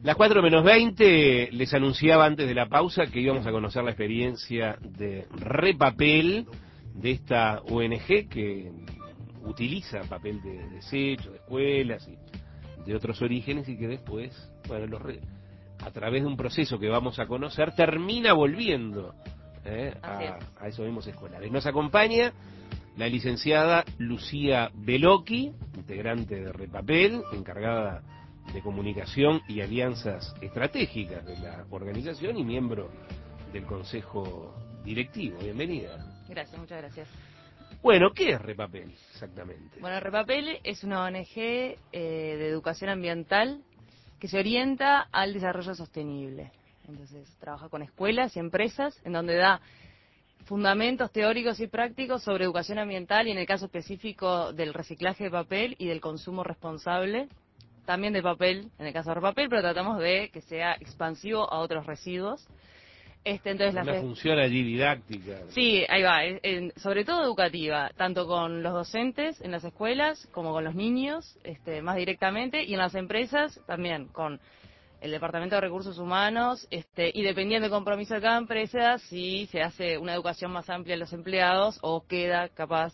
Las 4 menos 20, les anunciaba antes de la pausa que íbamos a conocer la experiencia de Repapel, de esta ONG que utiliza papel de desecho, de escuelas y de otros orígenes, y que después, bueno, a través de un proceso que vamos a conocer, termina volviendo a esos mismos escolares. Nos acompaña la licenciada Lucía Belocchi, integrante de Repapel, encargada de comunicación y alianzas estratégicas de la organización y miembro del consejo directivo. Bienvenida. Gracias, muchas gracias. Bueno, ¿qué es Repapel exactamente? Bueno, Repapel es una ONG de educación ambiental que se orienta al desarrollo sostenible. Entonces, trabaja con escuelas y empresas en donde da fundamentos teóricos y prácticos sobre educación ambiental y en el caso específico del reciclaje de papel y del consumo responsable, también de papel, en el caso de Repapel, pero tratamos de que sea expansivo a otros residuos. Entonces una función allí didáctica. Sí, ahí va, sobre todo educativa, tanto con los docentes en las escuelas como con los niños, más directamente, y en las empresas también, con el Departamento de Recursos Humanos, y dependiendo del compromiso de cada empresa, si se hace una educación más amplia a los empleados o queda capaz,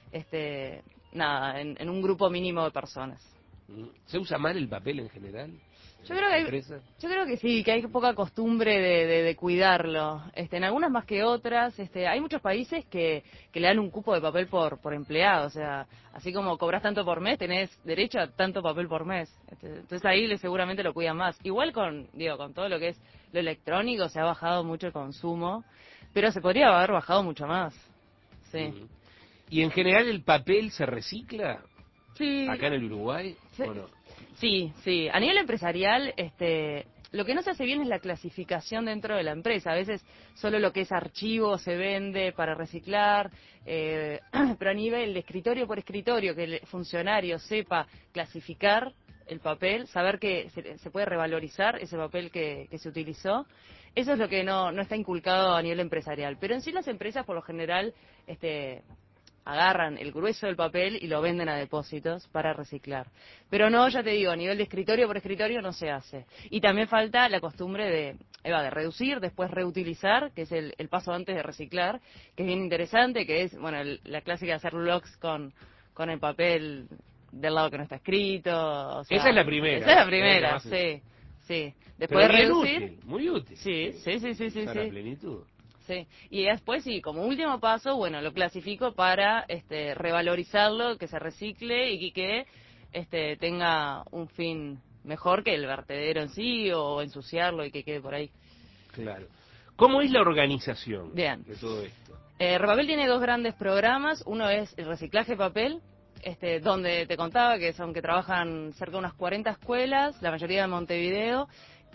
en un grupo mínimo de personas. ¿Se usa mal el papel en general? Yo creo que sí, que hay poca costumbre de cuidarlo. En algunas más que otras. Hay muchos países que le dan un cupo de papel por empleado. O sea, así como cobras tanto por mes, tenés derecho a tanto papel por mes. Entonces ahí seguramente lo cuidan más. Igual con todo lo que es lo electrónico, se ha bajado mucho el consumo, pero se podría haber bajado mucho más. Sí. ¿Y en general el papel se recicla? Sí. ¿Acá en el Uruguay? Sí. ¿O no? Sí. A nivel empresarial, lo que no se hace bien es la clasificación dentro de la empresa. A veces solo lo que es archivo se vende para reciclar, pero a nivel de escritorio por escritorio, que el funcionario sepa clasificar el papel, saber que se puede revalorizar ese papel que se utilizó. Eso es lo que no está inculcado a nivel empresarial. Pero en sí las empresas, por lo general, agarran el grueso del papel y lo venden a depósitos para reciclar. Pero no, ya te digo, a nivel de escritorio por escritorio no se hace. Y también falta la costumbre de reducir, después reutilizar, que es el paso antes de reciclar, que es bien interesante, que es, bueno, la clásica de hacer logs con el papel del lado que no está escrito. O sea, esa es la primera. Esa es la primera, sí. Después pero de reducir. Útil, muy útil. Sí. A la plenitud. Sí, y después sí, como último paso, bueno, lo clasifico para revalorizarlo, que se recicle y que tenga un fin mejor que el vertedero en sí o ensuciarlo y que quede por ahí. Claro. ¿Cómo es la organización Bien. de todo esto? Repapel tiene dos grandes programas. Uno es el reciclaje de papel, donde te contaba que son que trabajan cerca de unas 40 escuelas, la mayoría de Montevideo,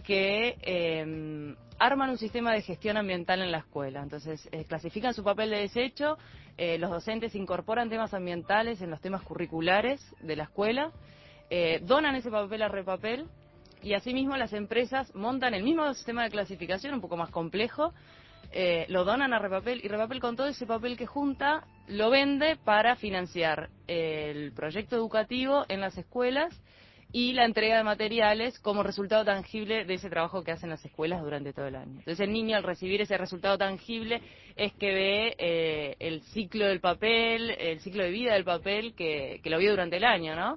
que arman un sistema de gestión ambiental en la escuela. Entonces, clasifican su papel de desecho, los docentes incorporan temas ambientales en los temas curriculares de la escuela, donan ese papel a Repapel, y asimismo las empresas montan el mismo sistema de clasificación, un poco más complejo, lo donan a Repapel, y Repapel con todo ese papel que junta lo vende para financiar el proyecto educativo en las escuelas y la entrega de materiales como resultado tangible de ese trabajo que hacen las escuelas durante todo el año. Entonces el niño, al recibir ese resultado tangible, es que ve el ciclo del papel, el ciclo de vida del papel que lo vio durante el año, ¿no?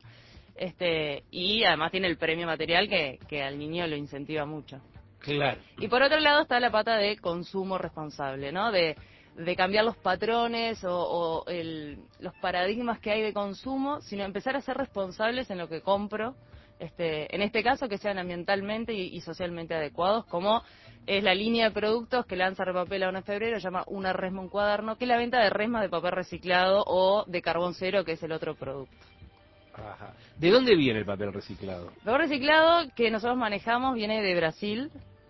Y además tiene el premio material que al niño lo incentiva mucho. Claro. Y por otro lado está la pata de consumo responsable, ¿no? De cambiar los patrones los paradigmas que hay de consumo, sino empezar a ser responsables en lo que compro, en este caso que sean ambientalmente y socialmente adecuados, como es la línea de productos que lanza Repapel ahora en febrero, llama Una Resma, un cuaderno, que es la venta de resmas de papel reciclado o de carbón cero, que es el otro producto. Ajá. ¿De dónde viene el papel reciclado? El papel reciclado que nosotros manejamos viene de Brasil.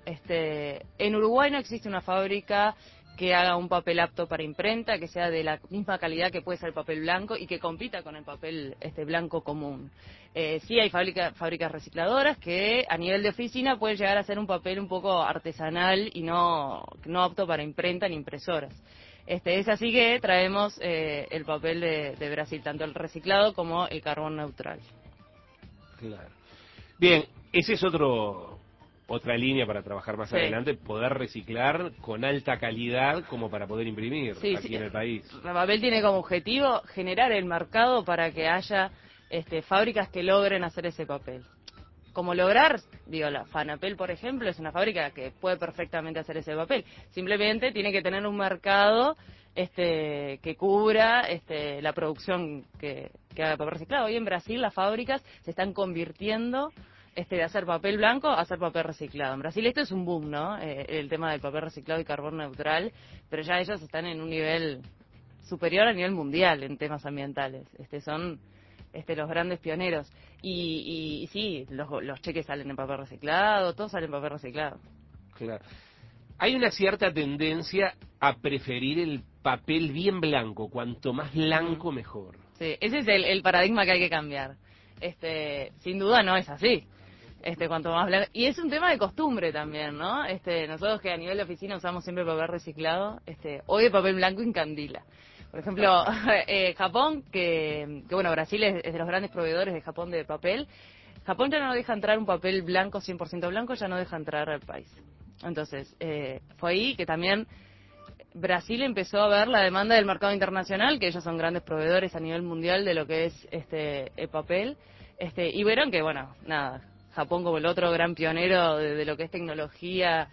En Uruguay no existe una fábrica que haga un papel apto para imprenta, que sea de la misma calidad que puede ser el papel blanco y que compita con el papel blanco común. Sí hay fábricas recicladoras que a nivel de oficina pueden llegar a ser un papel un poco artesanal y no apto para imprenta ni impresoras. Es así que traemos el papel de Brasil, tanto el reciclado como el carbón neutral. Claro. Bien, ese es otro otra línea para trabajar más Sí. adelante, poder reciclar con alta calidad como para poder imprimir Sí, aquí sí. en el país. Repapel tiene como objetivo generar el mercado para que haya fábricas que logren hacer ese papel. Como lograr, digo, la Fanapel, por ejemplo, es una fábrica que puede perfectamente hacer ese papel. Simplemente tiene que tener un mercado que cubra la producción que haga papel reciclado. Hoy en Brasil las fábricas se están convirtiendo de hacer papel blanco a hacer papel reciclado. En Brasil esto es un boom, ¿no? El tema del papel reciclado y carbón neutral, pero ya ellos están en un nivel superior a nivel mundial en temas ambientales. Son los grandes pioneros. Y sí, los cheques salen en papel reciclado, todo sale en papel reciclado. Claro. Hay una cierta tendencia a preferir el papel bien blanco, cuanto más blanco mejor. Sí, ese es el paradigma que hay que cambiar. Sin duda no es así. Cuanto más blanco. Y es un tema de costumbre también, ¿no? Nosotros que a nivel de oficina usamos siempre papel reciclado, hoy el papel blanco encandila. Por ejemplo, Japón, que bueno, Brasil es de los grandes proveedores de Japón de papel. Japón ya no deja entrar un papel blanco, 100% blanco, ya no deja entrar al país. Entonces, fue ahí que también Brasil empezó a ver la demanda del mercado internacional, que ellos son grandes proveedores a nivel mundial de lo que es el papel, y vieron que, bueno, nada, Japón como el otro gran pionero de lo que es tecnología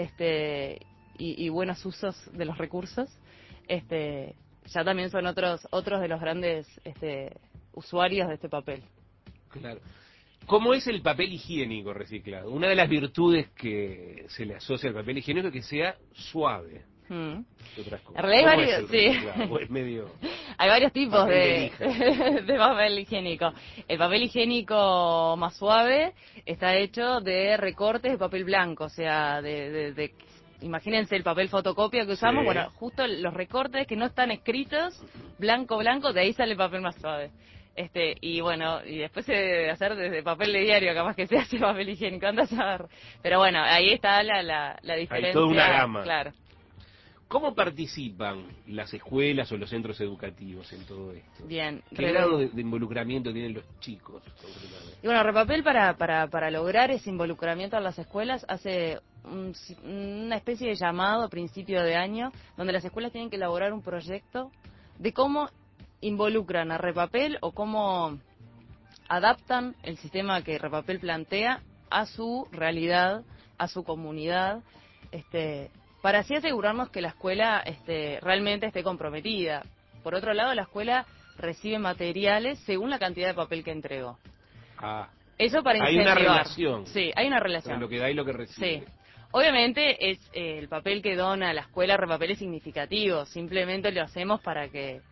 y buenos usos de los recursos, ya también son otros de los grandes usuarios de este papel. Claro. ¿Cómo es el papel higiénico reciclado? Una de las virtudes que se le asocia al papel higiénico es que sea suave. En Otras cosas. realidad hay ¿Cómo es varios, el sí. reciclado? ¿O es medio Hay varios tipos papel de de, lija? de papel higiénico. El papel higiénico más suave está hecho de recortes de papel blanco, o sea, imagínense el papel fotocopia que usamos, Sí. bueno, justo los recortes que no están escritos, blanco, blanco, de ahí sale el papel más suave. Y bueno, y después se debe hacer desde papel de diario, capaz que se hace papel higiénico, anda a saber. Pero bueno, ahí está la diferencia. Hay toda una gama. Claro. ¿Cómo participan las escuelas o los centros educativos en todo esto? Bien. ¿Qué grado de involucramiento tienen los chicos? Y bueno, Repapel para lograr ese involucramiento en las escuelas hace una especie de llamado a principio de año, donde las escuelas tienen que elaborar un proyecto de cómo involucran a Repapel o cómo adaptan el sistema que Repapel plantea a su realidad, a su comunidad, para así asegurarnos que la escuela realmente esté comprometida. Por otro lado, la escuela recibe materiales según la cantidad de papel que entregó. Eso para hay incentivar. una relación. Sí, hay una relación. Entre lo que da y lo que recibe. Sí. Obviamente es el papel que dona la escuela Repapel es significativo. Simplemente lo hacemos para que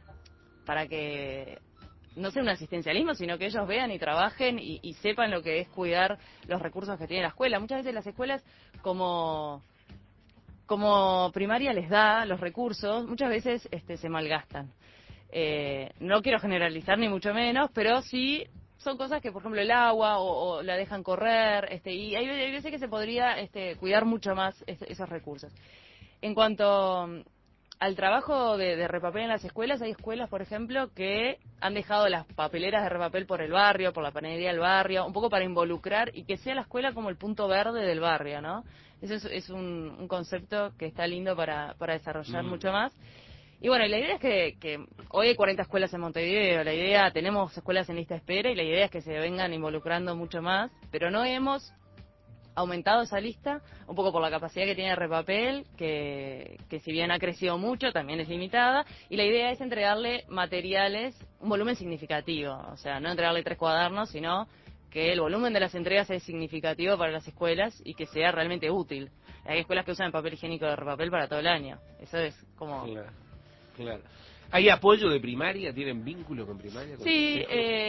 no sea un asistencialismo, sino que ellos vean y trabajen y sepan lo que es cuidar los recursos que tiene la escuela. Muchas veces las escuelas como primaria les da los recursos, muchas veces se malgastan. No quiero generalizar ni mucho menos, pero sí son cosas que, por ejemplo, el agua o la dejan correr, y hay veces que se podría cuidar mucho más esos recursos. En cuanto al trabajo de Repapel en las escuelas, hay escuelas, por ejemplo, que han dejado las papeleras de Repapel por el barrio, por la panadería del barrio, un poco para involucrar y que sea la escuela como el punto verde del barrio, ¿no? Eso es un concepto que está lindo para desarrollar mucho más. Y bueno, la idea es que hoy hay 40 escuelas en Montevideo, tenemos escuelas en lista de espera y la idea es que se vengan involucrando mucho más, pero no hemos aumentado esa lista, un poco por la capacidad que tiene Repapel, que si bien ha crecido mucho, también es limitada, y la idea es entregarle materiales, un volumen significativo, o sea, no entregarle 3 cuadernos, sino que el volumen de las entregas es significativo para las escuelas y que sea realmente útil. Hay escuelas que usan el papel higiénico de Repapel para todo el año, eso es como... Claro. ¿Hay apoyo de primaria? ¿Tienen vínculo con primaria? Sí,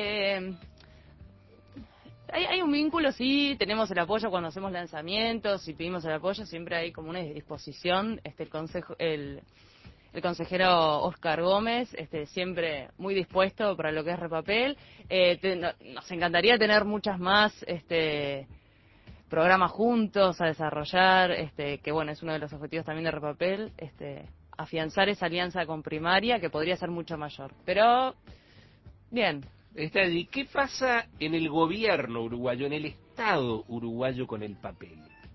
hay un vínculo, sí, tenemos el apoyo cuando hacemos lanzamientos y pedimos el apoyo, siempre hay como una disposición, el consejero Oscar Gómez, siempre muy dispuesto para lo que es Repapel. Nos encantaría tener muchas más programas juntos a desarrollar, que bueno, es uno de los objetivos también de Repapel, afianzar esa alianza con primaria que podría ser mucho mayor. Pero, bien. ¿Qué pasa en el gobierno uruguayo, en el Estado uruguayo con el papel?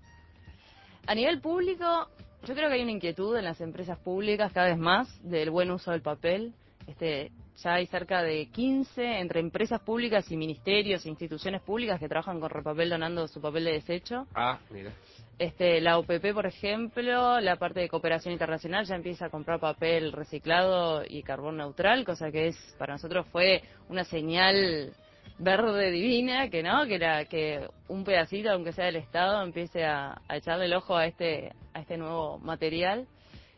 A nivel público, yo creo que hay una inquietud en las empresas públicas cada vez más del buen uso del papel. Ya hay cerca de 15 entre empresas públicas y ministerios e instituciones públicas que trabajan con Repapel donando su papel de desecho. Ah, mira. La OPP, por ejemplo, la parte de cooperación internacional ya empieza a comprar papel reciclado y carbón neutral, cosa que para nosotros fue una señal verde divina, que un pedacito, aunque sea del Estado, empiece a echarle el ojo a este nuevo material.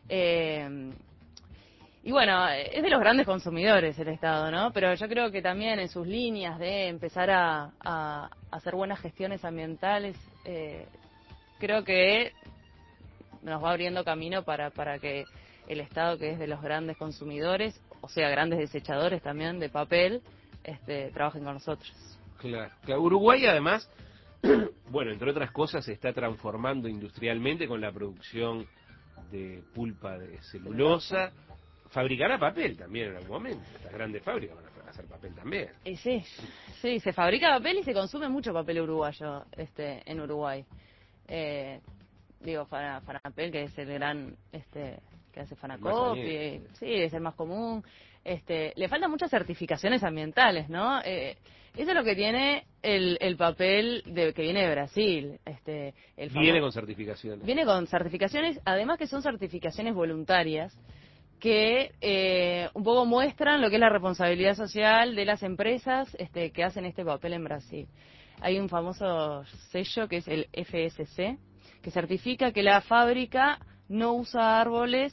Y bueno, es de los grandes consumidores el Estado, ¿no? Pero yo creo que también en sus líneas de empezar a hacer buenas gestiones ambientales, creo que nos va abriendo camino para que el Estado, que es de los grandes consumidores, o sea, grandes desechadores también de papel, trabajen con nosotros. Claro. Uruguay, además, bueno, entre otras cosas, se está transformando industrialmente con la producción de pulpa de celulosa. Fabricará papel también en algún momento. Estas grandes fábricas van a hacer papel también. Y sí, se fabrica papel y se consume mucho papel uruguayo en Uruguay. Fanapel, que es el gran que hace Fanacopy, sí, es el más común. Le faltan muchas certificaciones ambientales, ¿no? Eso es lo que tiene el papel que viene de Brasil. Viene con certificaciones. Viene con certificaciones, además que son certificaciones voluntarias, que un poco muestran lo que es la responsabilidad social de las empresas que hacen este papel en Brasil. Hay un famoso sello que es el FSC, que certifica que la fábrica no usa árboles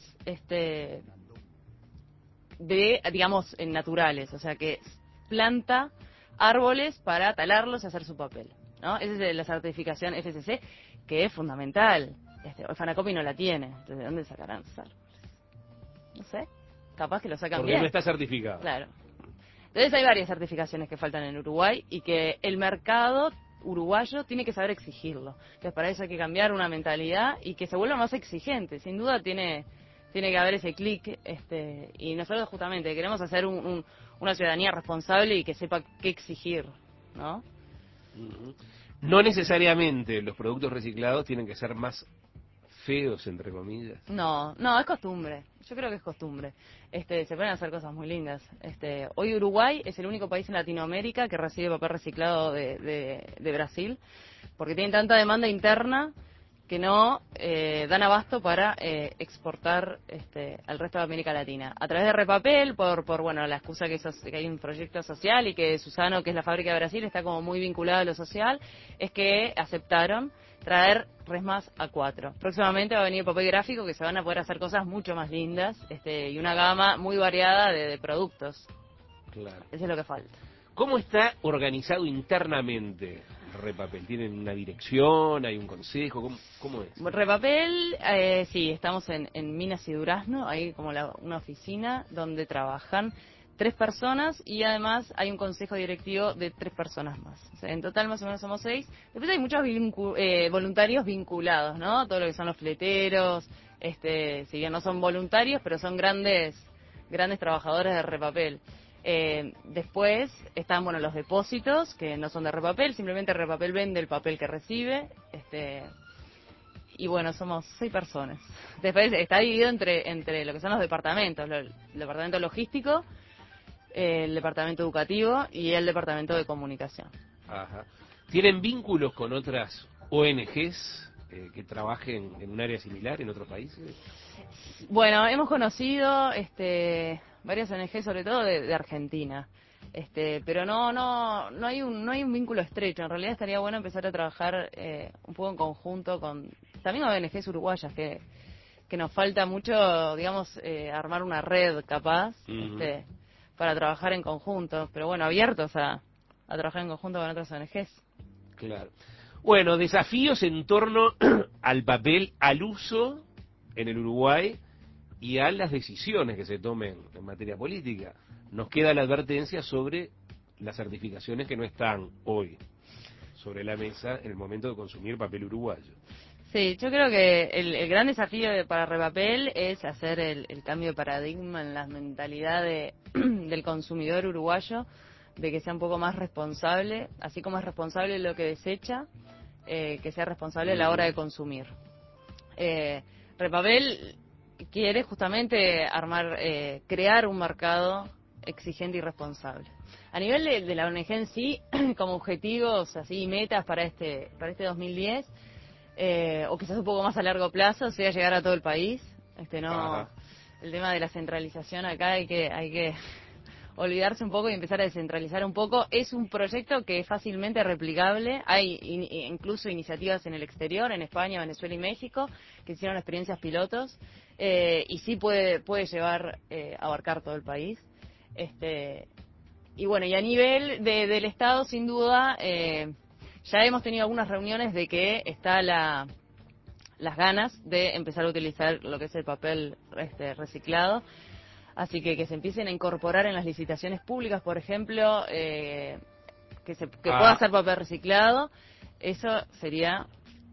digamos, naturales, o sea, que planta árboles para talarlos y hacer su papel, ¿no? Esa es la certificación FSC, que es fundamental. El Fanacopy no la tiene, entonces, ¿de dónde sacarán los árboles? No sé, capaz que lo sacan porque bien. no está certificado. Claro. Entonces hay varias certificaciones que faltan en Uruguay y que el mercado uruguayo tiene que saber exigirlo. Entonces para eso hay que cambiar una mentalidad y que se vuelva más exigente. Sin duda tiene que haber ese clic, y nosotros justamente queremos hacer una ciudadanía responsable y que sepa qué exigir, ¿no? No necesariamente los productos reciclados tienen que ser más feos, entre comillas. No, es costumbre. Yo creo que es costumbre. Se pueden hacer cosas muy lindas. Hoy Uruguay es el único país en Latinoamérica que recibe papel reciclado de Brasil, porque tienen tanta demanda interna que no dan abasto para exportar al resto de América Latina. A través de Repapel, por la excusa que hay un proyecto social y que Suzano, que es la fábrica de Brasil, está como muy vinculado a lo social, es que aceptaron traer Resmas A4. Próximamente va a venir papel gráfico, que se van a poder hacer cosas mucho más lindas, y una gama muy variada de productos. Claro. Eso es lo que falta. ¿Cómo está organizado internamente Repapel? ¿Tienen una dirección? ¿Hay un consejo? ¿Cómo es? Repapel, sí, estamos en Minas y Durazno, hay como una oficina donde trabajan 3 personas y además hay un consejo directivo de 3 personas más. O sea, en total más o menos somos 6. Después hay muchos voluntarios vinculados, ¿no? Todo lo que son los fleteros, si bien no son voluntarios, pero son grandes trabajadores de Repapel. Después están los depósitos, que no son de Repapel, simplemente Repapel vende el papel que recibe, y somos 6 personas. Después está dividido entre lo que son los departamentos, el departamento logístico, el departamento educativo y el departamento de comunicación. Ajá. ¿Tienen vínculos con otras ONGs que trabajen en un área similar en otros países? Bueno, hemos conocido varias ONG, sobre todo de Argentina, pero no hay un vínculo estrecho. En realidad estaría bueno empezar a trabajar un poco en conjunto con también ONGs uruguayas, que nos falta mucho, digamos, armar una red capaz, para trabajar en conjunto, pero abiertos a trabajar en conjunto con otras ONGs. Claro. Bueno, desafíos en torno al papel, al uso en el Uruguay y a las decisiones que se tomen en materia política. Nos queda la advertencia sobre las certificaciones que no están hoy sobre la mesa en el momento de consumir papel uruguayo. Sí, yo creo que el gran desafío para Repapel es hacer el cambio de paradigma en la mentalidad del consumidor uruguayo, de que sea un poco más responsable, así como es responsable de lo que desecha, que sea responsable a la hora de consumir. Repapel quiere justamente crear un mercado exigente y responsable. A nivel de la ONG en sí, como objetivos así y metas para este 2010, o quizás un poco más a largo plazo, sea llegar a todo el país. Ajá. El tema de la centralización acá hay que olvidarse un poco y empezar a descentralizar un poco. Es un proyecto que es fácilmente replicable. Hay incluso iniciativas en el exterior, en España, Venezuela y México, que hicieron experiencias pilotos, y sí puede llevar a abarcar todo el país. Y bueno, y a nivel del Estado, sin duda, ya hemos tenido algunas reuniones de que está las ganas de empezar a utilizar lo que es el papel reciclado. Así que se empiecen a incorporar en las licitaciones públicas, por ejemplo, que pueda ser papel reciclado. Eso sería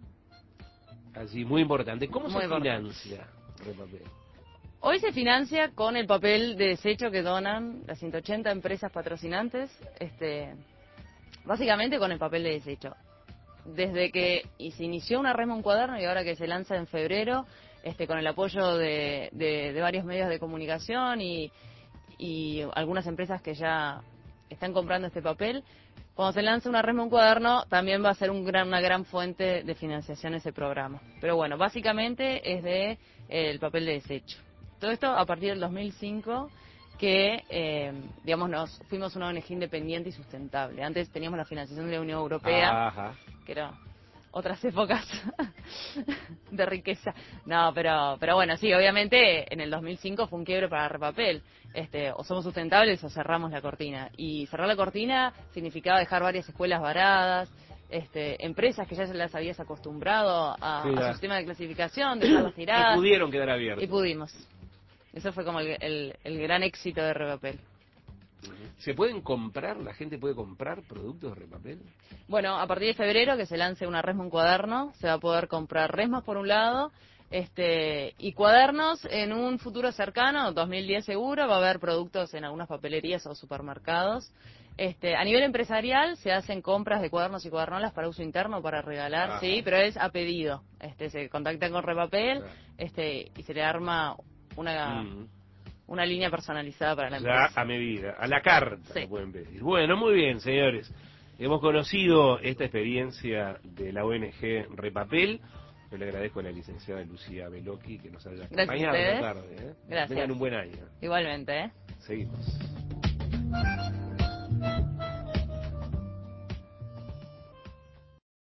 Así, muy importante. ¿Cómo muy se importante. financia Repapel? Hoy se financia con el papel de desecho que donan las 180 empresas patrocinantes, básicamente con el papel de desecho. Desde que se inició una rema un cuaderno y ahora que se lanza en febrero, con el apoyo de varios medios de comunicación y algunas empresas que ya están comprando este papel, cuando se lanza una rema un cuaderno también va a ser una gran fuente de financiación ese programa. Pero bueno, básicamente es el papel de desecho. Todo esto a partir del 2005, que digamos nos fuimos una ONG independiente y sustentable. Antes teníamos la financiación de la Unión Europea, Ajá. que era otras épocas de riqueza. No, pero bueno, sí, obviamente en el 2005 fue un quiebre para Repapel. O somos sustentables o cerramos la cortina. Y cerrar la cortina significaba dejar varias escuelas varadas, empresas que ya se las habías acostumbrado a su sistema de clasificación, dejarlas Y tiradas. pudieron quedar abiertos. Y pudimos. Eso fue como el gran éxito de Repapel. ¿Se pueden comprar? ¿La gente puede comprar productos de Repapel? Bueno, a partir de febrero que se lance una resma, un cuaderno, se va a poder comprar resmas por un lado, y cuadernos en un futuro cercano, 2010 seguro, va a haber productos en algunas papelerías o supermercados. A nivel empresarial se hacen compras de cuadernos y cuadernolas para uso interno, para regalar, Ajá. sí, pero es a pedido. Se contactan con Repapel, Claro. y se le arma una línea personalizada para la Ya empresa. a medida, a la carta Sí. lo pueden pedir. Bueno, muy bien, señores. Hemos conocido esta experiencia de la ONG Repapel. Yo le agradezco a la licenciada Lucía Belocchi que nos haya Gracias a acompañado esta ustedes. tarde. Gracias. Tengan un buen año. Igualmente, ¿eh? Seguimos.